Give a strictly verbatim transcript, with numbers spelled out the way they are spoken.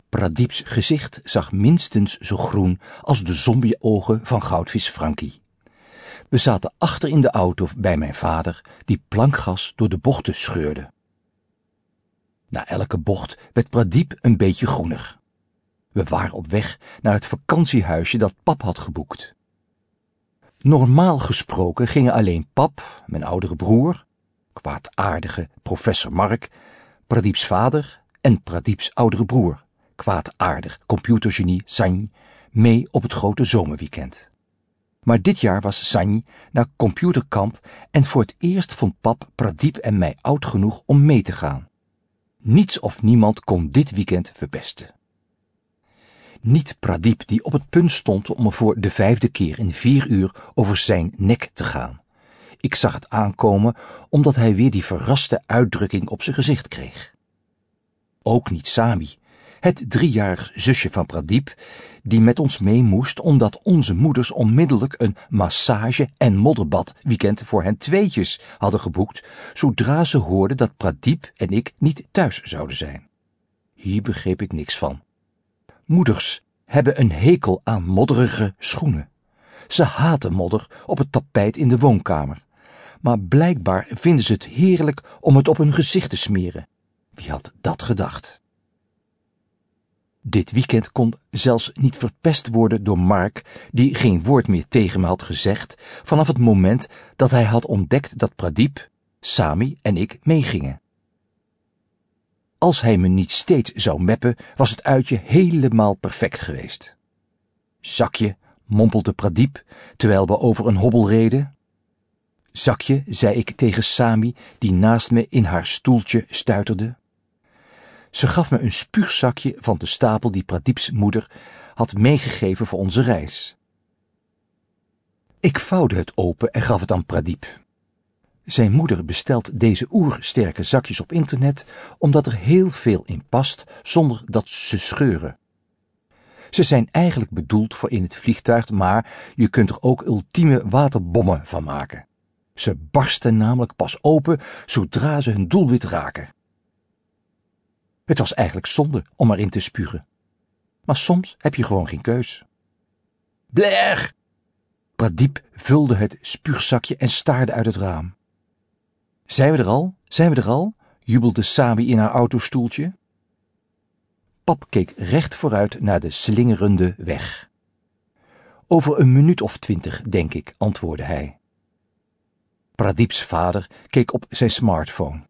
Pradip's gezicht zag minstens zo groen als de zombie-ogen van goudvis Frankie. We zaten achter in de auto bij mijn vader, die plankgas door de bochten scheurde. Na elke bocht werd Pradip een beetje groener. We waren op weg naar het vakantiehuisje dat pap had geboekt. Normaal gesproken gingen alleen pap, mijn oudere broer, kwaadaardige professor Mark, Pradip's vader en Pradip's oudere broer, kwaadaardig computergenie Sanj, mee op het grote zomerweekend. Maar dit jaar was Sanj naar computerkamp en voor het eerst vond pap Pradip en mij oud genoeg om mee te gaan. Niets of niemand kon dit weekend verpesten. Niet Pradip die op het punt stond om er voor de vijfde keer in vier uur over zijn nek te gaan. Ik zag het aankomen omdat hij weer die verraste uitdrukking op zijn gezicht kreeg. Ook niet Sami, het driejarig zusje van Pradip, die met ons mee moest omdat onze moeders onmiddellijk een massage- en modderbad weekend voor hen tweetjes hadden geboekt, zodra ze hoorden dat Pradip en ik niet thuis zouden zijn. Hier begreep ik niks van. Moeders hebben een hekel aan modderige schoenen. Ze haten modder op het tapijt in de woonkamer. Maar blijkbaar vinden ze het heerlijk om het op hun gezicht te smeren. Wie had dat gedacht? Dit weekend kon zelfs niet verpest worden door Mark, die geen woord meer tegen me had gezegd vanaf het moment dat hij had ontdekt dat Pradip, Sami en ik meegingen. Als hij me niet steeds zou meppen, was het uitje helemaal perfect geweest. Zakje, mompelde Pradip, terwijl we over een hobbel reden. Zakje, zei ik tegen Sami, die naast me in haar stoeltje stuiterde. Ze gaf me een spuugzakje van de stapel die Pradip's moeder had meegegeven voor onze reis. Ik vouwde het open en gaf het aan Pradip. Zijn moeder bestelt deze oersterke zakjes op internet omdat er heel veel in past zonder dat ze scheuren. Ze zijn eigenlijk bedoeld voor in het vliegtuig, maar je kunt er ook ultieme waterbommen van maken. Ze barsten namelijk pas open zodra ze hun doelwit raken. Het was eigenlijk zonde om erin te spugen. Maar soms heb je gewoon geen keus. Blerg! Pradip vulde het spuugzakje en staarde uit het raam. Zijn we er al? Zijn we er al? Jubelde Sami in haar autostoeltje. Pap keek recht vooruit naar de slingerende weg. Over een minuut of twintig, denk ik, antwoordde hij. Pradip's vader keek op zijn smartphone.